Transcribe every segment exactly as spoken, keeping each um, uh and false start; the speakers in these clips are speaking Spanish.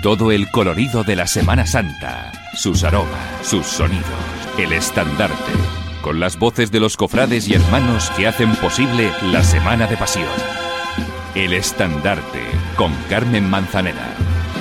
Todo el colorido de la Semana Santa, sus aromas, sus sonidos, el estandarte, con las voces de los cofrades y hermanos que hacen posible la Semana de Pasión. El estandarte, con Carmen Manzanera.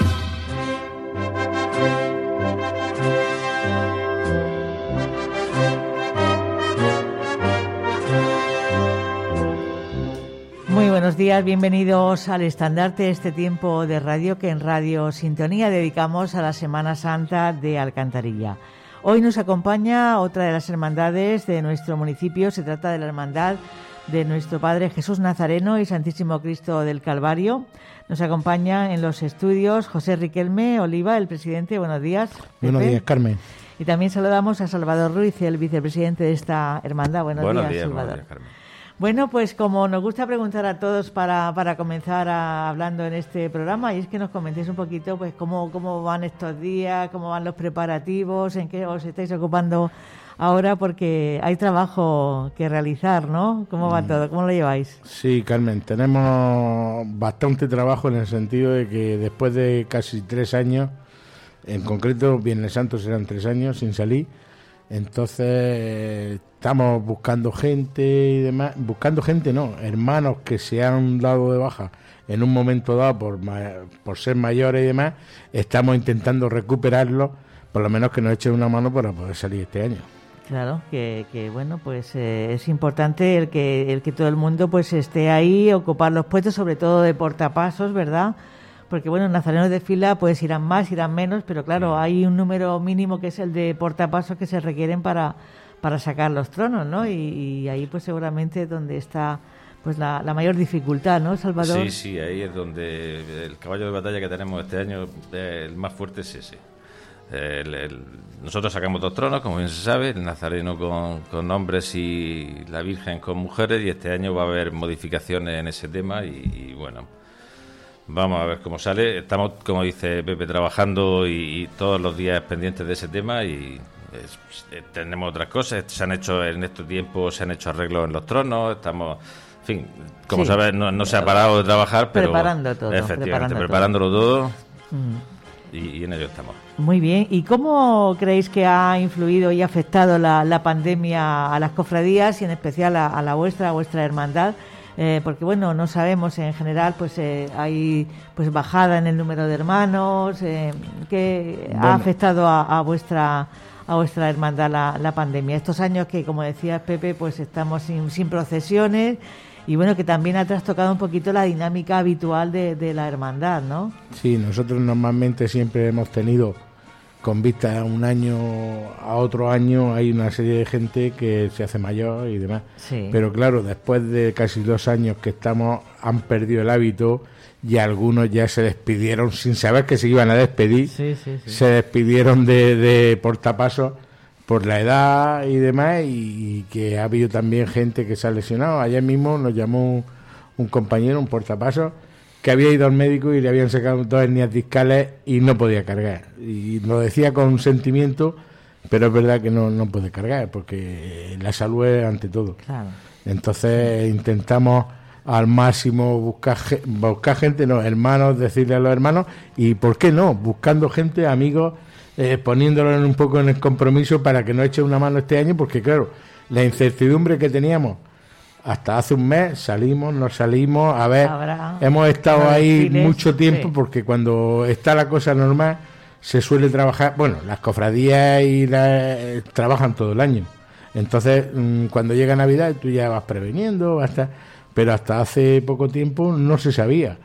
Muy buenos días, bienvenidos al Estandarte, este tiempo de radio que en Radio Sintonía dedicamos a la Semana Santa de Alcantarilla. Hoy nos acompaña otra de las hermandades de nuestro municipio, se trata de la hermandad de nuestro Padre Jesús Nazareno y Santísimo Cristo del Calvario. Nos acompaña en los estudios José Riquelme Oliva, el presidente. Buenos días, Pepe. Buenos días, Carmen. Y también saludamos a Salvador Ruiz, el vicepresidente de esta hermandad. Buenos, buenos días, días, Salvador. Buenos días, Carmen. Bueno, pues como nos gusta preguntar a todos para, para comenzar a, hablando en este programa, y es que nos comentéis un poquito pues cómo, cómo van estos días, cómo van los preparativos, en qué os estáis ocupando ahora, porque hay trabajo que realizar, ¿no? ¿Cómo va mm. todo? ¿Cómo lo lleváis? Sí, Carmen, tenemos bastante trabajo en el sentido de que después de casi tres años, en concreto Viernes Santo serán tres años sin salir, entonces estamos buscando gente y demás, buscando gente no, hermanos que se han dado de baja en un momento dado por, por ser mayores y demás, estamos intentando recuperarlos, por lo menos que nos echen una mano para poder salir este año. Claro, que, que bueno, pues eh, es importante el que el que todo el mundo pues esté ahí, ocupar los puestos, sobre todo de portapasos, ¿verdad? Porque bueno, nazarenos de fila pues irán más, irán menos, pero claro, hay un número mínimo que es el de portapasos que se requieren para para sacar los tronos, ¿no? Y, y ahí pues seguramente es donde está pues la, la mayor dificultad, ¿no, Salvador? Sí, sí, ahí es donde el caballo de batalla que tenemos este año, eh, el más fuerte es ese. El, el, nosotros sacamos dos tronos, como bien se sabe, el nazareno con, con hombres y la Virgen con mujeres, y este año va a haber modificaciones en ese tema y, y bueno, vamos a ver cómo sale. Estamos, como dice Pepe, trabajando y, y todos los días pendientes de ese tema y es, eh, tenemos otras cosas. Se han hecho en estos tiempos, se han hecho arreglos en los tronos, estamos, en fin, como sí. sabes, no, no se ha parado de trabajar, pero preparando todo, efectivamente, preparando preparándolo todo, todo mm. y, y en ello estamos. Muy bien. ¿Y cómo creéis que ha influido y afectado la, la pandemia a las cofradías y en especial a, a la vuestra, a vuestra hermandad? Eh, porque bueno, no sabemos en general, pues eh, hay pues bajada en el número de hermanos, eh, que bueno. ha afectado a, a vuestra a vuestra hermandad la, la pandemia. Estos años que, como decías, Pepe, pues estamos sin, sin procesiones y bueno, que también ha trastocado un poquito la dinámica habitual de, de la hermandad, ¿no? Sí, nosotros normalmente siempre hemos tenido, con vista a un año a otro año, hay una serie de gente que se hace mayor y demás. Sí. Pero claro, después de casi dos años que estamos, han perdido el hábito y algunos ya se despidieron sin saber que se iban a despedir. Sí, sí, sí. Se despidieron de, de portapasos por la edad y demás, y, y que ha habido también gente que se ha lesionado. Ayer mismo nos llamó un, un compañero, un portapasos, que había ido al médico y le habían sacado dos hernias discales y no podía cargar. Y lo decía con sentimiento, pero es verdad que no, no puede cargar, porque la salud es ante todo. Claro. Entonces intentamos al máximo buscar, buscar gente, no, hermanos, decirle a los hermanos, y ¿por qué no? Buscando gente, amigos, eh, poniéndolo un poco en el compromiso para que nos eche una mano este año, porque claro, la incertidumbre que teníamos hasta hace un mes, salimos, nos salimos, a ver, Habrá, hemos estado ahí desfiles, mucho tiempo, sí. Porque cuando está la cosa normal se suele trabajar, bueno, las cofradías y la, eh, trabajan todo el año, entonces mmm, cuando llega Navidad tú ya vas preveniendo, hasta, pero hasta hace poco tiempo no se sabía,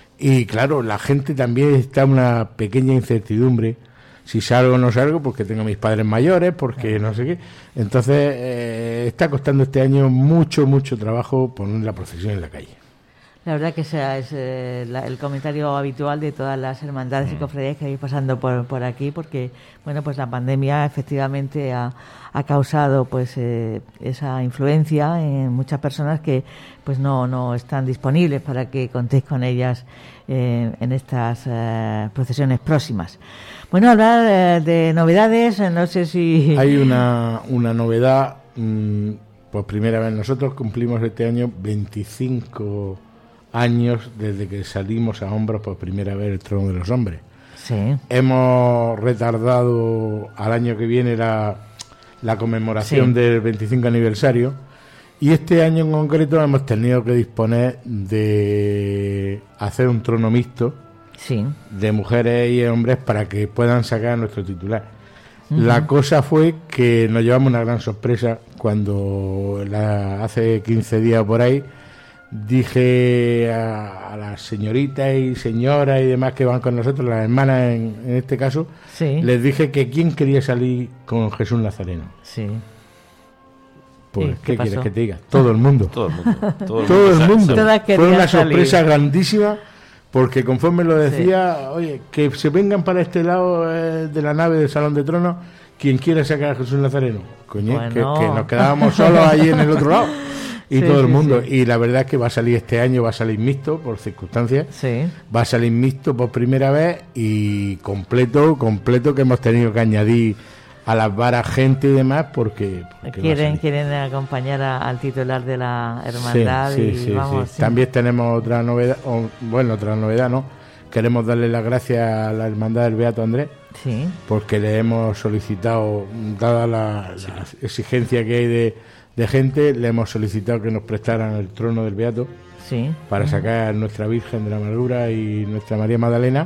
y claro, la gente también está en una pequeña incertidumbre, si salgo o no salgo, porque tengo a mis padres mayores, porque no sé qué. Entonces, eh, está costando este año mucho, mucho trabajo poner la procesión en la calle. La verdad que ese es eh, la, el comentario habitual de todas las hermandades y cofradías que vais pasando por, por aquí, porque bueno, pues la pandemia efectivamente ha, ha causado pues eh, esa influencia en muchas personas que pues no, no están disponibles para que contéis con ellas eh, en estas eh, procesiones próximas. Bueno, hablar eh, de novedades, no sé si... Hay una, una novedad, mmm, por primera vez nosotros cumplimos este año veinticinco años desde que salimos a hombros por primera vez el trono de los hombres. Sí. Hemos retardado al año que viene la, la conmemoración sí. del veinticinco aniversario, y este año en concreto hemos tenido que disponer de hacer un trono mixto sí. de mujeres y hombres para que puedan sacar nuestro titular. Uh-huh. La cosa fue que nos llevamos una gran sorpresa cuando la, hace quince días por ahí dije a, a las señoritas y señoras y demás que van con nosotros, las hermanas en, en este caso, sí. les dije que quién quería salir con Jesús Nazareno. Sí. Pues, ¿qué, ¿qué, ¿qué quieres que te diga? Todo el mundo. Todo el mundo. Todo el Todo mundo. el mundo. Fue una sorpresa salir. grandísima, porque conforme lo decía, sí. oye, que se vengan para este lado eh, de la nave del Salón de Tronos quien quiera sacar a Jesús Nazareno. Coño, bueno. que, que nos quedábamos solos allí en el otro lado. Y sí, todo el mundo. Sí, sí. Y la verdad es que va a salir este año, va a salir mixto por circunstancias. Sí. Va a salir mixto por primera vez y completo, completo, que hemos tenido que añadir a las varas gente y demás porque, porque quieren quieren acompañar a, al titular de la hermandad. Sí, y sí, sí, vamos, sí. Sí. También tenemos otra novedad, o, bueno, otra novedad, ¿no? Queremos darle las gracias a la hermandad del Beato Andrés. Sí. Porque le hemos solicitado, dada la, sí. la exigencia que hay de, de gente, le hemos solicitado que nos prestaran el trono del Beato sí. para sacar nuestra Virgen de la Amargura y nuestra María Magdalena.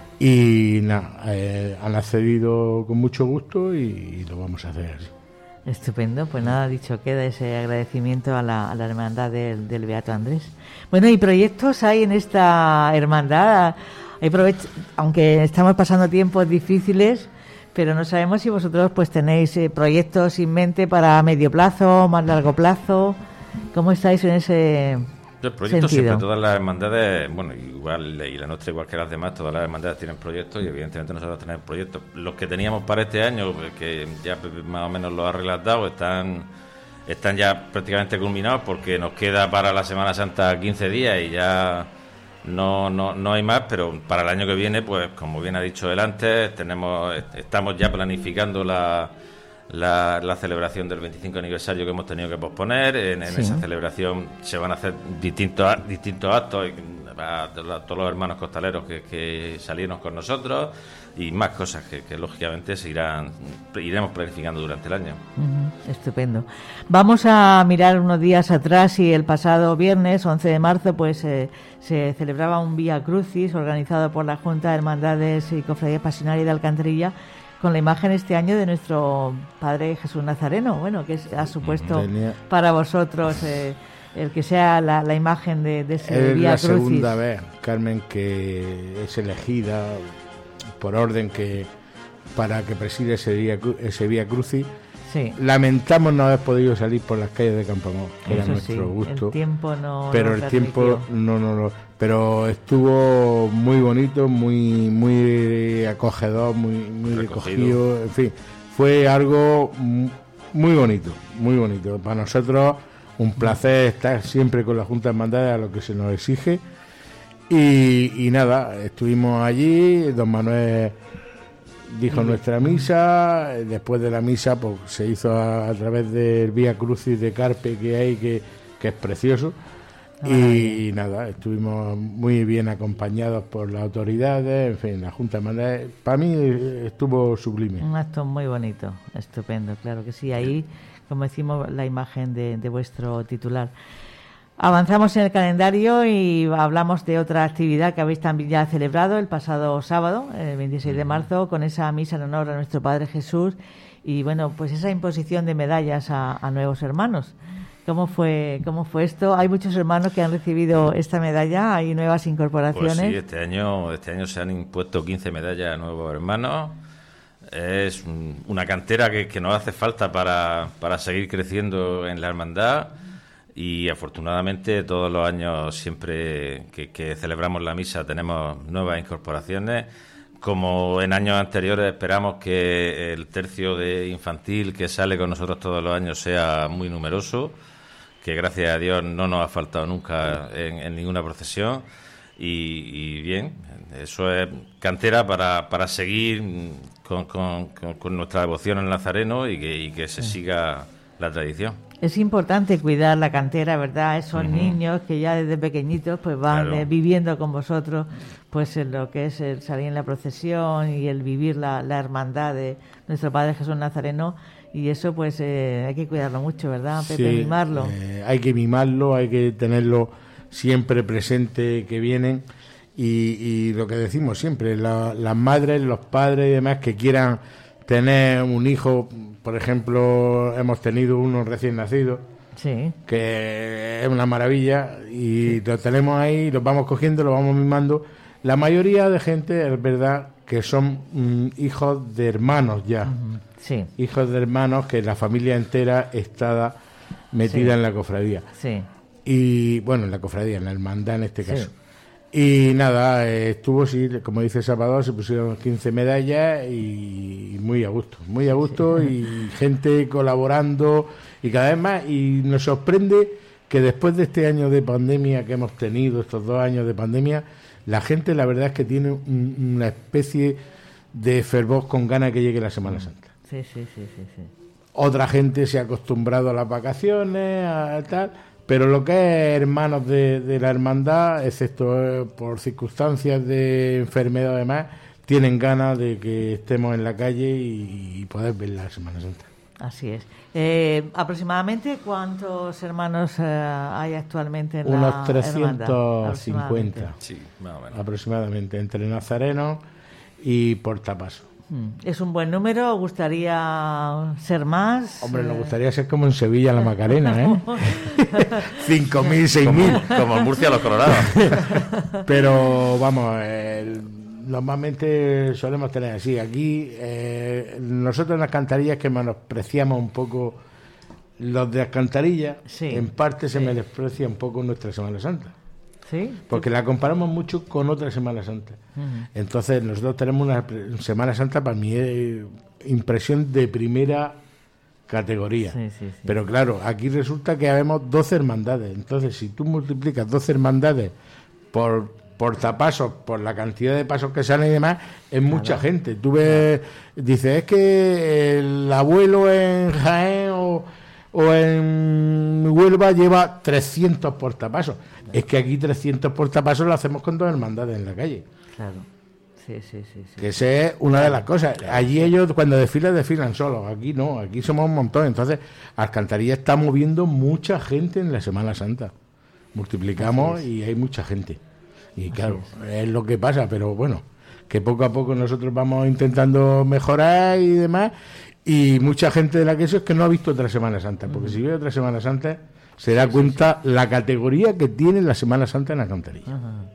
Y nada, eh, han accedido con mucho gusto y, y lo vamos a hacer así. Estupendo, pues nada, dicho queda ese agradecimiento a la, a la hermandad del, del Beato Andrés. Bueno, ¿y proyectos hay en esta hermandad? Hay provech- aunque estamos pasando tiempos difíciles, pero no sabemos si vosotros pues tenéis eh, proyectos en mente para medio plazo, más largo plazo. ¿Cómo estáis en ese El proyecto sentido? Siempre, todas las hermandades, bueno, igual y la nuestra igual que las demás, todas las hermandades tienen proyectos y evidentemente nosotros tenemos proyectos. Los que teníamos para este año, que ya más o menos los ha relatado, están están ya prácticamente culminados porque nos queda para la Semana Santa quince días y ya no no no hay más, pero para el año que viene, pues como bien ha dicho él antes, tenemos estamos ya planificando la La, la celebración del veinticinco aniversario que hemos tenido que posponer. En, en sí. esa celebración se van a hacer distintos distintos actos a, a todos los hermanos costaleros que, que salieron con nosotros y más cosas que, que lógicamente se irán iremos planificando durante el año. Uh-huh. Estupendo. Vamos a mirar unos días atrás y el pasado viernes once de marzo pues eh, se celebraba un Vía Crucis organizado por la Junta de Hermandades y Cofradías Pasionarias de Alcantarilla, con la imagen este año de nuestro Padre Jesús Nazareno, bueno, que es, ha supuesto Tenía... para vosotros eh, el que sea la, la imagen de, de ese Vía Crucis. Es la segunda vez, Carmen, que es elegida por orden que para que preside ese Vía, ese Vía Crucis. Sí. Lamentamos no haber podido salir por las calles de Campoamor, que era nuestro sí, gusto. El tiempo no. Pero no el permitió. tiempo no, no, no. Pero estuvo muy bonito, muy, muy acogedor, muy, muy recogido. En fin, fue algo muy bonito, muy bonito. Para nosotros un placer estar siempre con la Junta de Hermandades a lo que se nos exige. Y, y nada, estuvimos allí, don Manuel dijo nuestra misa, después de la misa pues se hizo a, a través del Vía Crucis de Carpe que hay, que, que es precioso, y, y nada, estuvimos muy bien acompañados por las autoridades, en fin, la Junta de Hermandades, para mí estuvo sublime. Un acto muy bonito, estupendo, claro que sí, ahí, como decimos, la imagen de, de vuestro titular. Avanzamos en el calendario y hablamos de otra actividad que habéis también ya celebrado el pasado sábado, el veintiséis de marzo, con esa misa en honor a nuestro Padre Jesús y, bueno, pues esa imposición de medallas a, a nuevos hermanos. ¿Cómo fue cómo fue esto? Hay muchos hermanos que han recibido esta medalla, hay nuevas incorporaciones. Pues sí, este año, este año se han impuesto quince medallas a nuevos hermanos. Es una cantera que, que nos hace falta para, para seguir creciendo en la hermandad. Y afortunadamente todos los años siempre que, que celebramos la misa tenemos nuevas incorporaciones. Como en años anteriores esperamos que el tercio de infantil que sale con nosotros todos los años sea muy numeroso, que gracias a Dios no nos ha faltado nunca en, en ninguna procesión. Y, y bien, eso es cantera para, para seguir con, con, con nuestra devoción al Nazareno y que, y que se siga la tradición. Es importante cuidar la cantera, ¿verdad? Esos uh-huh. niños que ya desde pequeñitos pues van claro. eh, viviendo con vosotros pues en lo que es el salir en la procesión y el vivir la, la hermandad de nuestro Padre Jesús Nazareno, y eso pues eh, hay que cuidarlo mucho, ¿verdad, Pepe? Sí, mimarlo. Eh, hay que mimarlo, hay que tenerlo siempre presente que vienen, y, y lo que decimos siempre, la, las madres, los padres y demás que quieran tener un hijo, por ejemplo, hemos tenido uno recién nacido, sí. que es una maravilla, y sí. lo tenemos ahí, los vamos cogiendo, los vamos mimando. La mayoría de gente, es verdad, que son mm, hijos de hermanos ya, uh-huh. sí. hijos de hermanos que la familia entera está metida sí. en la cofradía. Sí. Y, bueno, en la cofradía, en la hermandad en este caso. Sí. Y nada, eh, estuvo, sí, como dice Salvador, se pusieron quince medallas y muy a gusto, muy a gusto, sí. y gente colaborando y cada vez más, y nos sorprende que después de este año de pandemia que hemos tenido, estos dos años de pandemia, la gente la verdad es que tiene un, una especie de fervor con ganas que llegue la Semana Santa. Sí, sí, sí, sí, sí. Otra gente se ha acostumbrado a las vacaciones, a tal, pero lo que es hermanos de, de la hermandad, excepto eh, por circunstancias de enfermedad además, tienen ganas de que estemos en la calle y, y poder ver la Semana Santa. Así es. Eh, aproximadamente, ¿cuántos hermanos eh, hay actualmente en Unos la trescientos cincuenta, sí, más o menos. Aproximadamente, entre nazarenos y portapasos. ¿Es un buen número? ¿Os gustaría ser más? Hombre, nos gustaría ser como en Sevilla la Macarena, ¿eh? Cinco mil, seis mil. Como en Murcia los Colorados. Pero, vamos, el... normalmente solemos tener así. Aquí, eh, nosotros en las alcantarillas que menospreciamos un poco los de alcantarillas, sí, en parte se sí. menosprecia un poco nuestra Semana Santa. ¿Sí? Porque la comparamos mucho con otra Semana Santa. Uh-huh. Entonces, nosotros tenemos una Semana Santa, para mí, es impresión de primera categoría. Sí, sí, sí. Pero claro, aquí resulta que habemos doce hermandades. Entonces, si tú multiplicas doce hermandades por portapasos, por la cantidad de pasos que salen y demás, es mucha claro. gente. Tú ves, claro. dices, es que el abuelo en Jaén o, o en Huelva lleva trescientos portapasos. Claro. Es que aquí trescientos portapasos lo hacemos con dos hermandades en la calle. Claro. Sí, sí, sí, sí. Que esa es una de las cosas. Allí ellos cuando desfilan, desfilan solos. Aquí no, aquí somos un montón. Entonces, Alcantarilla está moviendo mucha gente en la Semana Santa. Multiplicamos y hay mucha gente. Y claro, es. es lo que pasa, pero bueno, que poco a poco nosotros vamos intentando mejorar y demás, y mucha gente de la que eso es que no ha visto otra Semana Santa, porque uh-huh. si ve otra Semana Santa se da sí, cuenta sí, sí. la categoría que tiene la Semana Santa en Alcantarilla. Uh-huh.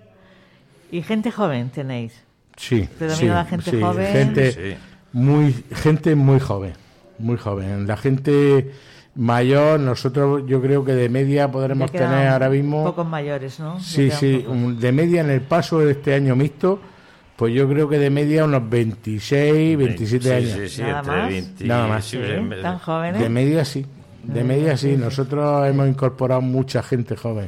¿Y gente joven tenéis? Sí, sí, la gente sí, joven. Gente sí. muy, gente muy joven, muy joven. La gente mayor, nosotros yo creo que de media podremos tener ahora mismo pocos mayores, ¿no? Sí, sí, un, de media en el paso de este año mixto, pues yo creo que de media unos veintiséis, veintisiete sí, años. Sí, sí, nada, más. veinte, nada más. ¿Sí? ¿Tan jóvenes? De media sí, de no, media sí. Nosotros sí. hemos incorporado mucha gente joven,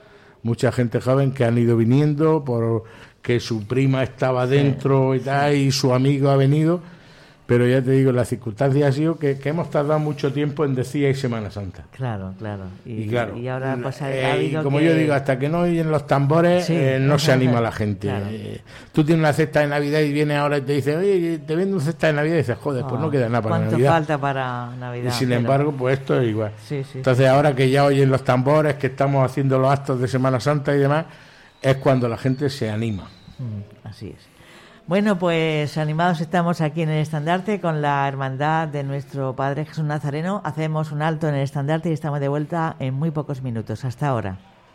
mucha gente joven que han ido viniendo por que su prima estaba dentro sí, y tal, sí. y su amigo ha venido. Pero ya te digo, la circunstancia ha sido que, que hemos tardado mucho tiempo en decir hay Semana Santa. Claro, claro. Y, y claro, y ahora pues, ha, eh, ha habido y como que... yo digo, hasta que no oyen los tambores, sí, eh, no se anima la gente. Claro. Eh, tú tienes una cesta de Navidad y vienes ahora y te dice, oye, te vendo una cesta de Navidad y dices, joder, oh, pues no queda nada para ¿cuánto Navidad. falta para Navidad? Y sin pero... embargo, pues esto es igual. Sí, sí, Entonces sí. ahora que ya oyen los tambores, que estamos haciendo los actos de Semana Santa y demás, es cuando la gente se anima. Mm, así es. Bueno, pues animados estamos aquí en el estandarte con la hermandad de nuestro Padre Jesús Nazareno. Hacemos un alto en el estandarte y estamos de vuelta en muy pocos minutos. Hasta ahora.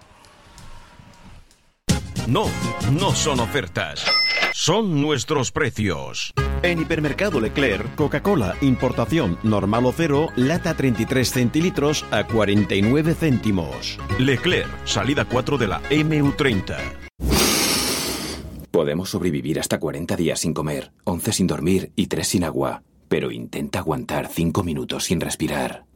No, no son ofertas. Son nuestros precios. En Hipermercado Leclerc, Coca-Cola, importación, normal o cero, lata treinta y tres centilitros a cuarenta y nueve céntimos. Leclerc, salida cuatro de la eme u treinta. Podemos sobrevivir hasta cuarenta días sin comer, once sin dormir y tres sin agua. Pero intenta aguantar cinco minutos sin respirar.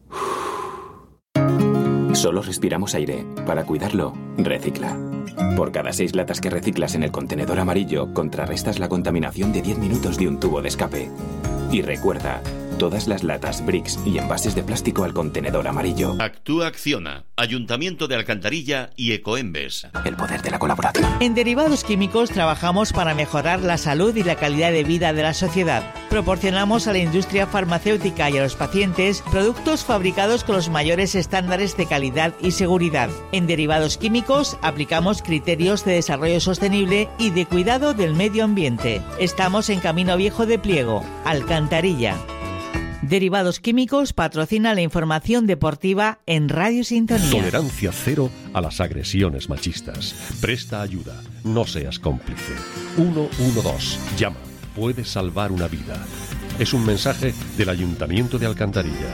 Solo respiramos aire. Para cuidarlo, recicla. Por cada seis latas que reciclas en el contenedor amarillo, contrarrestas la contaminación de diez minutos de un tubo de escape. Y recuerda, todas las latas, bricks y envases de plástico al contenedor amarillo. Actúa Acciona, Ayuntamiento de Alcantarilla y Ecoembes. El poder de la colaboración. En Derivados Químicos trabajamos para mejorar la salud y la calidad de vida de la sociedad. Proporcionamos a la industria farmacéutica y a los pacientes productos fabricados con los mayores estándares de calidad y seguridad. En Derivados Químicos aplicamos criterios de desarrollo sostenible y de cuidado del medio ambiente. Estamos en Camino Viejo de Pliego, Alcantarilla. Derivados Químicos patrocina la información deportiva en Radio Sintonía. Tolerancia cero a las agresiones machistas. Presta ayuda. No seas cómplice. uno uno dos. Llama. Puedes salvar una vida. Es un mensaje del Ayuntamiento de Alcantarilla.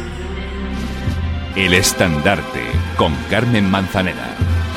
El Estandarte, con Carmen Manzanera.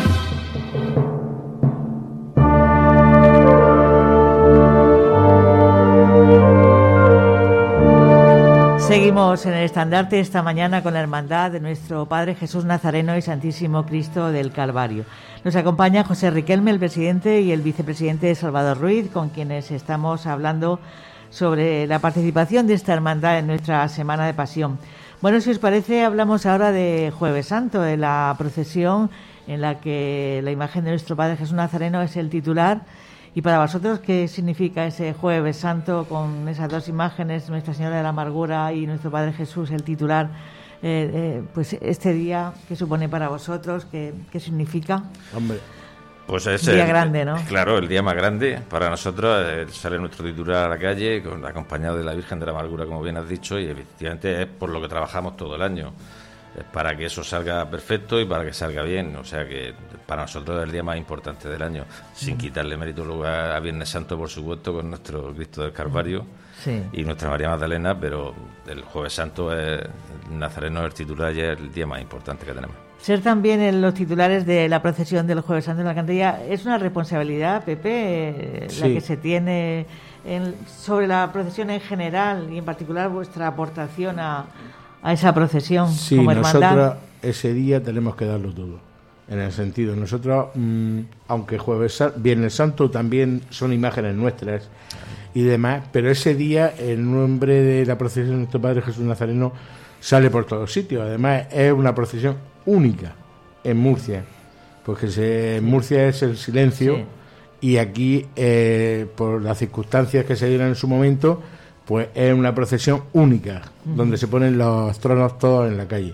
Seguimos en el Estandarte esta mañana con la hermandad de nuestro Padre Jesús Nazareno y Santísimo Cristo del Calvario. Nos acompaña José Riquelme, el presidente, y el vicepresidente Salvador Ruiz, con quienes estamos hablando sobre la participación de esta hermandad en nuestra Semana de Pasión. Bueno, si os parece, hablamos ahora de Jueves Santo, de la procesión en la que la imagen de nuestro Padre Jesús Nazareno es el titular. Y para vosotros, ¿qué significa ese Jueves Santo con esas dos imágenes, Nuestra Señora de la Amargura y nuestro Padre Jesús, el titular? Eh, eh, pues este día, ¿qué supone para vosotros? ¿Qué, qué significa? Hombre, pues es un día el, grande, ¿no? Claro, el día más grande para nosotros. Eh, sale nuestro titular a la calle, con, acompañado de la Virgen de la Amargura, como bien has dicho, y efectivamente es por lo que trabajamos todo el año. Para que eso salga perfecto y para que salga bien. O sea que para nosotros es el día más importante del año, sin quitarle mérito luego a, a Viernes Santo, por supuesto, con nuestro Cristo del Calvario, sí, y nuestra María Magdalena, pero el Jueves Santo es Nazareno, el titular, y es el día más importante que tenemos. Ser también en los titulares de la procesión del Jueves Santo en la Alcantarilla es una responsabilidad, Pepe, sí, la que se tiene en, sobre la procesión en general y en particular vuestra aportación a a esa procesión, sí, como hermandad. Nosotros ese día tenemos que darlo todo, en el sentido, nosotros, mmm, aunque Jueves Viernes Santo también son imágenes nuestras y demás, pero ese día el nombre de la procesión de nuestro Padre Jesús Nazareno sale por todos sitios. Además es una procesión única en Murcia, porque se, en Murcia es el silencio, sí, y aquí, eh, por las circunstancias que se dieron en su momento, pues es una procesión única, uh-huh, donde se ponen los tronos todos en la calle.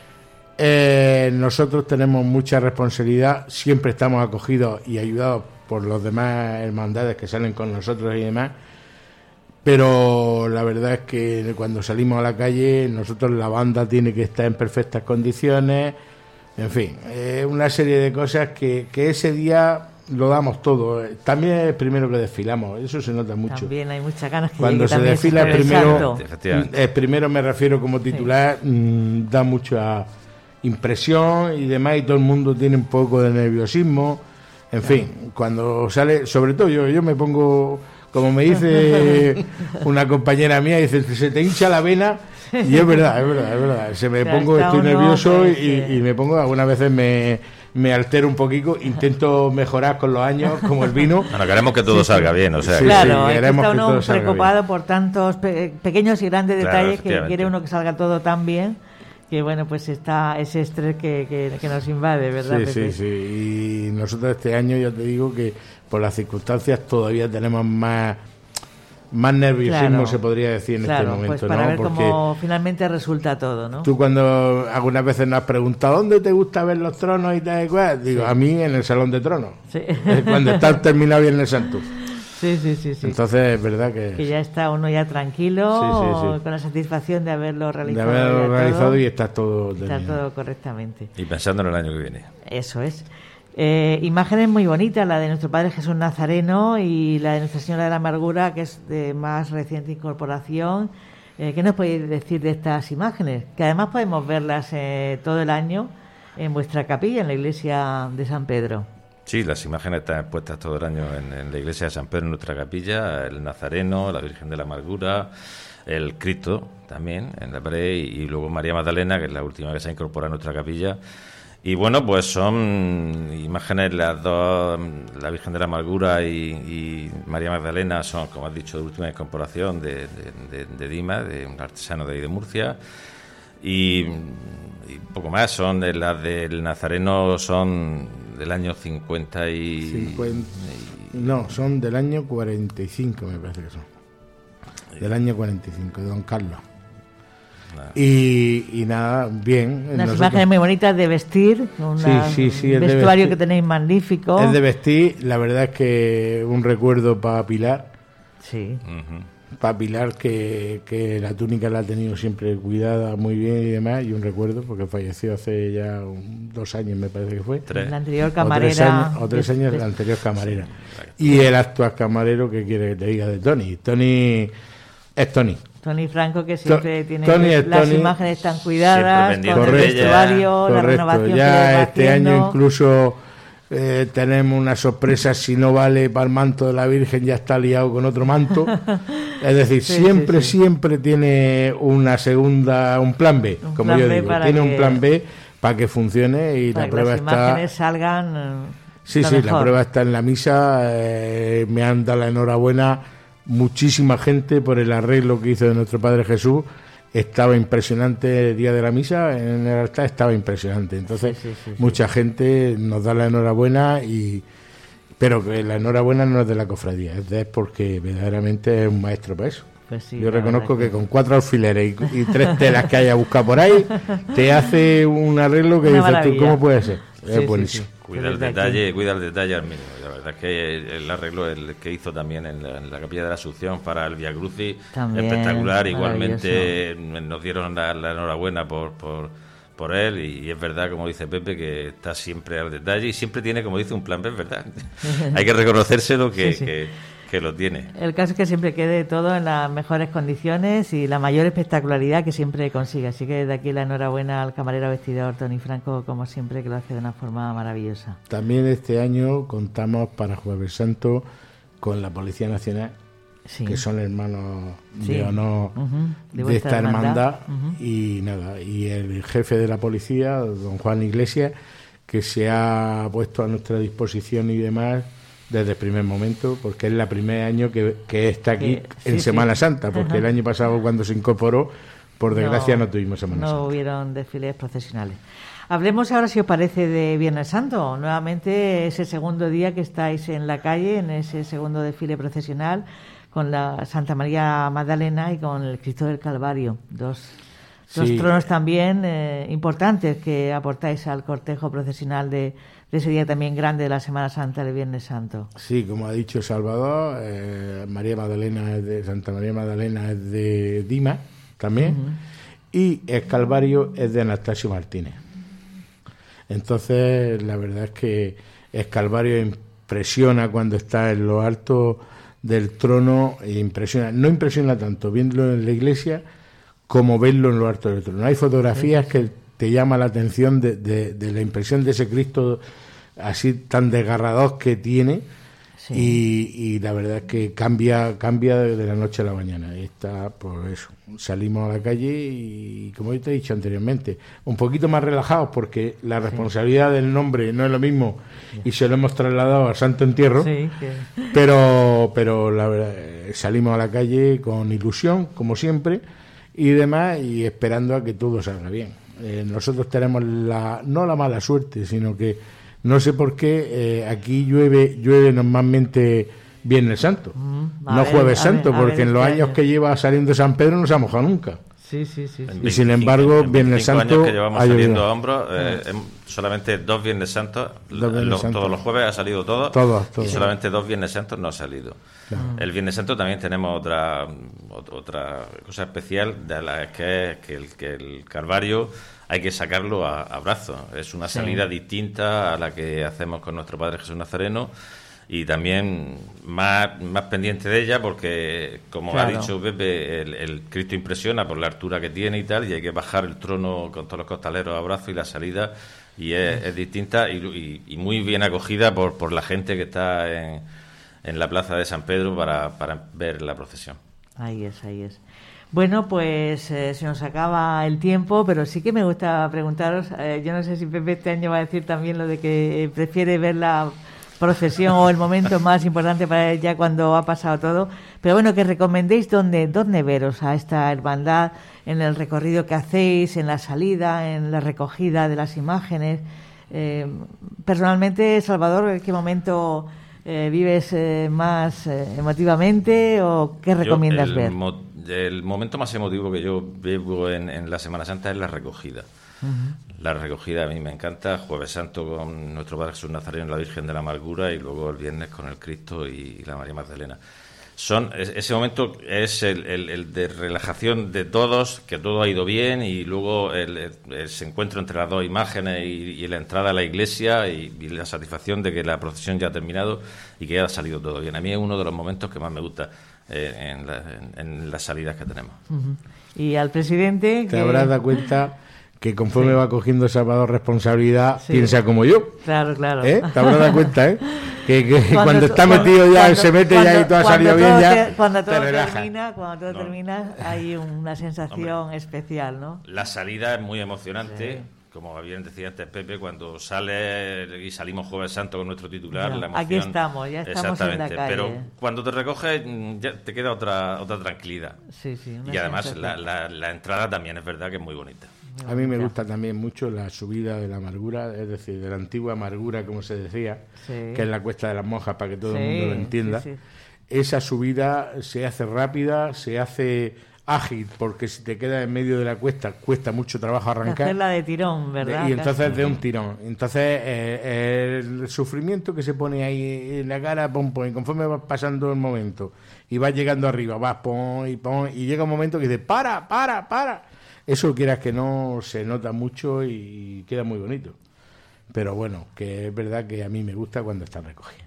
Eh, nosotros tenemos mucha responsabilidad, siempre estamos acogidos y ayudados por los demás hermandades que salen con nosotros y demás, pero la verdad es que cuando salimos a la calle, nosotros, la banda tiene que estar en perfectas condiciones, en fin, eh, una serie de cosas que, que ese día lo damos todo. También es el primero que desfilamos, eso se nota mucho. También hay muchas ganas que cuando se desfila el primero, el primero me refiero como titular, sí, mmm, da mucha impresión y demás, y todo el mundo tiene un poco de nerviosismo, en fin, sí, cuando sale, sobre todo yo, yo me pongo, como me dice una compañera mía, dice, se te hincha la vena, y es verdad, es verdad, es verdad, se me o sea, pongo, estoy nervioso y, y, y me pongo, algunas veces me me altero un poquito, intento mejorar con los años, como el vino. Bueno, queremos que todo sí, salga bien, o sea, sí, claro, sí, queremos que está uno que preocupado por tantos pe- pequeños y grandes claro, detalles que quiere uno que salga todo tan bien, que bueno, pues está ese estrés que, que, que nos invade, ¿verdad, sí, Pepe? Sí, sí, y nosotros este año, ya te digo que por las circunstancias todavía tenemos más más nerviosismo, claro, se podría decir en claro, este momento, pues para ¿no? ver Porque cómo finalmente resulta todo, ¿no? Tú cuando algunas veces nos has preguntado ¿dónde te gusta ver los tronos y tal y cual? Digo, sí, a mí en el Salón de Tronos, sí, cuando está terminado Viernes Santo. Sí, sí, sí, sí. Entonces es verdad que... Que ya está uno ya tranquilo, sí, sí, sí, con la satisfacción de haberlo realizado. De haberlo realizado todo, y está todo... Está terminado, todo correctamente. Y pensando en el año que viene. Eso es. Eh, imágenes muy bonitas, la de nuestro Padre Jesús Nazareno y la de Nuestra Señora de la Amargura, que es de más reciente incorporación. Eh, ¿Qué nos podéis decir de estas imágenes? Que además podemos verlas eh, todo el año en vuestra capilla, en la iglesia de San Pedro. Sí, las imágenes están expuestas todo el año en, en la iglesia de San Pedro, en nuestra capilla, el Nazareno, la Virgen de la Amargura, el Cristo también en la pared, y, y luego María Magdalena, que es la última que se ha incorporado a nuestra capilla. Y bueno, pues son imágenes, las dos, la Virgen de la Amargura y, y María Magdalena, son, como has dicho, de última incorporación de, de, de, de Dima, de un artesano de ahí de Murcia. Y, y poco más, son de las del Nazareno, son del año cincuenta y... cincuenta, no, son del año cuarenta y cinco, me parece que son. Del año cuarenta y cinco, de Don Carlos. Y, y nada, bien. Unas nosotros... imágenes muy bonitas de vestir, una, sí, sí, sí, un vestuario vestir, que tenéis magnífico. Es de vestir, la verdad es que un recuerdo para Pilar. Sí. Uh-huh. Para Pilar, que, que la túnica la ha tenido siempre cuidada muy bien y demás, y un recuerdo, porque falleció hace ya un, dos años, me parece que fue. Tres. La anterior camarera. O tres años, o tres años la anterior camarera. Y el actual camarero, que quiere que te diga de Tony. Tony es Tony. Tony Franco, que siempre tiene Tony las Tony, imágenes tan cuidadas, con correcto, el vestuario, correcto, la renovación ya que va este haciendo. año incluso eh, tenemos una sorpresa, si no vale para el manto de la Virgen, ya está liado con otro manto. Es decir, sí, siempre, sí, sí. siempre tiene una segunda, un plan B, un como plan yo digo, tiene que, un plan B para que funcione y la prueba las está... las imágenes salgan Sí, sí, mejor. La prueba está en la misa, eh, me han dado la enhorabuena muchísima gente por el arreglo que hizo de nuestro Padre Jesús. Estaba impresionante el día de la misa, en el altar estaba impresionante. Entonces, sí, sí, sí, mucha sí. gente nos da la enhorabuena, y pero que la enhorabuena no es de la cofradía, es de porque verdaderamente es un maestro para eso. Pues sí, yo reconozco que... que con cuatro alfileres y, y tres telas que haya buscado por ahí, te hace un arreglo que Una dices maravilla. tú, ¿cómo puede ser? Sí, es buenísimo. Sí, sí. Cuida el detalle, cuida el detalle al mínimo. La verdad es que el arreglo el que hizo también en la, en la Capilla de la Asunción para el Via Crucis, espectacular. Igualmente nos dieron la, la enhorabuena por, por, por él, y, y es verdad, como dice Pepe, que está siempre al detalle y siempre tiene, como dice, un plan B, es verdad. Hay que reconocérselo que... Sí, sí. que que lo tiene. El caso es que siempre quede todo en las mejores condiciones y la mayor espectacularidad que siempre consigue. Así que de aquí la enhorabuena al camarero vestidor Tony Franco, como siempre, que lo hace de una forma maravillosa. También este año contamos para Jueves Santo con la Policía Nacional, sí. que son hermanos sí. de honor uh-huh. de, de esta hermandad, hermandad uh-huh. y nada, y el jefe de la policía, don Juan Iglesias, que se ha puesto a nuestra disposición y demás desde el primer momento, porque es el primer año que, que está aquí que, sí, en Semana sí. Santa, porque Ajá. el año pasado cuando se incorporó, por desgracia no, no tuvimos Semana no Santa. No hubieron desfiles procesionales. Hablemos ahora, si os parece, de Viernes Santo. Nuevamente ese segundo día que estáis en la calle, en ese segundo desfile procesional, con la Santa María Magdalena y con el Cristo del Calvario. Dos, dos sí. tronos también eh, importantes que aportáis al cortejo procesional de de ese día también grande de la Semana Santa, del Viernes Santo. Sí, como ha dicho Salvador, eh, María Magdalena es de Santa María Magdalena es de Dima también, uh-huh. y el Calvario es de Anastasio Martínez. Entonces, la verdad es que el Calvario impresiona cuando está en lo alto del trono, e impresiona, no impresiona tanto viéndolo en la iglesia como verlo en lo alto del trono. Hay fotografías sí. que te llama la atención de, de, de la impresión de ese Cristo así tan desgarrador que tiene, sí. y, y la verdad es que cambia cambia de la noche a la mañana. Y está por eso. Salimos a la calle y, como te he dicho anteriormente, un poquito más relajados, porque la responsabilidad sí. del nombre no es lo mismo, sí. y se lo hemos trasladado al Santo Entierro, sí, que... pero, pero la verdad, salimos a la calle con ilusión, como siempre, y demás, y esperando a que todo salga bien. Eh, nosotros tenemos la no la mala suerte, sino que no sé por qué eh, aquí llueve llueve normalmente Viernes Santo, mm, no ver, Jueves Santo, ver, porque en los años año. que lleva saliendo San Pedro no se ha mojado nunca. Sí, sí, sí. Y sin embargo, Viernes Santo años que llevamos saliendo a hombros, eh, solamente dos Viernes Santos, dos Viernes lo, Santo. todos los jueves ha salido todo, todos, todos. y solamente dos Viernes Santos no ha salido. Claro. El Viernes Santo también tenemos otra otra cosa especial, de la que es que el, que el Calvario hay que sacarlo a, a brazos. Es una salida sí. distinta a la que hacemos con nuestro Padre Jesús Nazareno, y también más, más pendiente de ella, porque, como claro. ha dicho Pepe, el, el Cristo impresiona por la altura que tiene y tal, y hay que bajar el trono con todos los costaleros a brazos, y la salida y es, es distinta y, y, y muy bien acogida por, por la gente que está en, en la plaza de San Pedro para, para ver la procesión. Ahí es, ahí es. Bueno, pues eh, se nos acaba el tiempo, pero sí que me gusta preguntaros, eh, yo no sé si Pepe este año va a decir también lo de que prefiere ver la procesión o el momento más importante para él ya cuando ha pasado todo, pero bueno, que recomendéis dónde, dónde veros a esta hermandad, en el recorrido que hacéis, en la salida, en la recogida de las imágenes. Eh, personalmente, Salvador, ¿qué momento eh, vives eh, más eh, emotivamente o qué recomiendas yo, el ver? Mo- el momento más emotivo que yo vivo en, en la Semana Santa es la recogida. Uh-huh. La recogida a mí me encanta, Jueves Santo con nuestro Padre Jesús Nazareno, la Virgen de la Amargura, y luego el viernes con el Cristo y la María Magdalena. Son, ese momento es el, el, el de relajación de todos, que todo ha ido bien, y luego el, el, el encuentro entre las dos imágenes y, y la entrada a la iglesia y, y la satisfacción de que la procesión ya ha terminado y que ya ha salido todo bien. A mí es uno de los momentos que más me gusta eh, en, la, en, en las salidas que tenemos. Uh-huh. Y al presidente... Te que... habrás dado cuenta que conforme sí. va cogiendo Salvador responsabilidad, sí. piensa como yo. Claro, claro. ¿Eh? Te habrás dado cuenta, ¿eh? Que, que cuando, cuando está metido cuando, ya, cuando, se mete cuando, ya y todo ha salido todo bien ya, te, Cuando todo te relaja. termina, cuando todo no. termina, hay una sensación Hombre, especial, ¿no? La salida es muy emocionante. Sí. Como bien decía antes Pepe, cuando sale y salimos Jueves Santo con nuestro titular, ya, la emoción... Aquí estamos, ya estamos en la calle. Pero cuando te recoges ya te queda otra otra tranquilidad. Sí, sí, y además la, la, la entrada también es verdad que es muy bonita. A mí me gusta también mucho la subida de la amargura, es decir, de la antigua amargura, como se decía, sí. que es la Cuesta de las Monjas, para que todo sí, el mundo lo entienda. Sí, sí. Esa subida se hace rápida, se hace... ágil, porque si te quedas en medio de la cuesta cuesta mucho trabajo arrancar. Hacerla de tirón, ¿verdad? Y entonces de un tirón. Entonces eh, el sufrimiento que se pone ahí en la cara, pom, pom, y conforme vas pasando el momento y vas llegando arriba, vas pom y pom, y llega un momento que dices, para, para, para. Eso quieras que no, se nota mucho y queda muy bonito. Pero bueno, que es verdad que a mí me gusta cuando está recogida.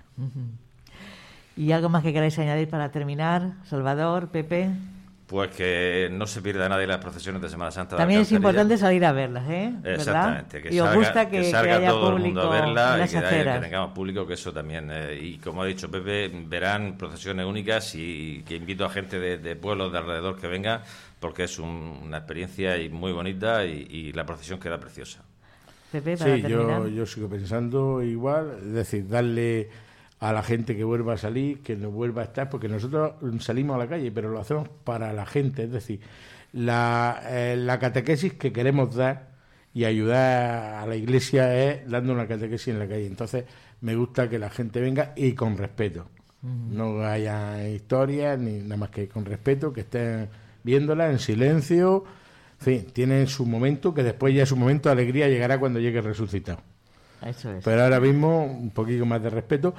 Uh-huh. ¿Y algo más que queráis añadir para terminar? Salvador, Pepe... Pues que no se pierda nadie las procesiones de Semana Santa. También es importante salir a verlas, ¿eh? Exactamente. Que y salga, os gusta que, que salga que haya todo público el mundo a verla y que, haya, que aceras. tengamos público, que eso también. Eh, y como ha dicho Pepe, verán procesiones únicas y que invito a gente de, de pueblos de alrededor que venga, porque es un, una experiencia y muy bonita y, y la procesión queda preciosa. Pepe, para sí, yo, yo sigo pensando igual, es decir, darle... a la gente que vuelva a salir, que no vuelva a estar, porque nosotros salimos a la calle, pero lo hacemos para la gente, es decir, la, eh, la catequesis que queremos dar y ayudar a la iglesia es dando una catequesis en la calle. Entonces, me gusta que la gente venga y con respeto. Uh-huh. No haya historias, ni nada más que con respeto, que estén viéndola en silencio. En fin, tienen su momento, que después ya su momento de alegría llegará cuando llegue resucitado. Eso es. Pero ahora mismo, un poquito más de respeto.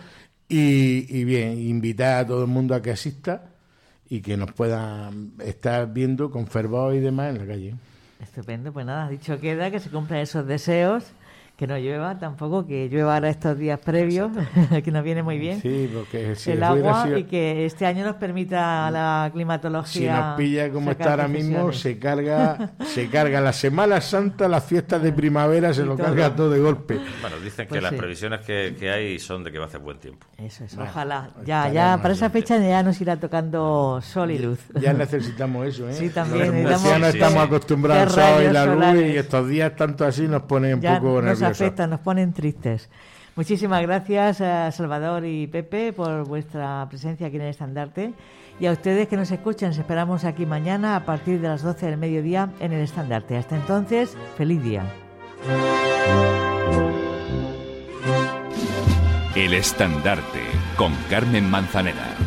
Y, y bien, invitar a todo el mundo a que asista y que nos puedan estar viendo con fervor y demás en la calle. Estupendo, pues nada, dicho queda, que se cumplan esos deseos, que no llueva tampoco, que llueva ahora estos días previos, que nos viene muy bien. Sí, porque si el agua sido... y que este año nos permita la climatología. Si nos pilla como está ahora mismo, se carga se carga la Semana Santa, las fiestas de primavera, se y lo todo. carga todo de golpe. Bueno, dicen pues que sí. las previsiones que, que hay son de que va a hacer buen tiempo. Eso es, bueno, ojalá. Ya, ya para esa fecha ya nos irá tocando sol y luz. Ya necesitamos eso, ¿eh? Sí, también. Los necesitamos no estamos sí. acostumbrados al sol y la luz solares. Y estos días tanto así nos ponen un ya poco nos nerviosos. Afecta, nos ponen tristes. Muchísimas gracias a Salvador y Pepe por vuestra presencia aquí en el Estandarte, y a ustedes que nos escuchan. Les esperamos aquí mañana a partir de las doce del mediodía en el Estandarte. Hasta entonces, feliz día. El Estandarte con Carmen Manzanera.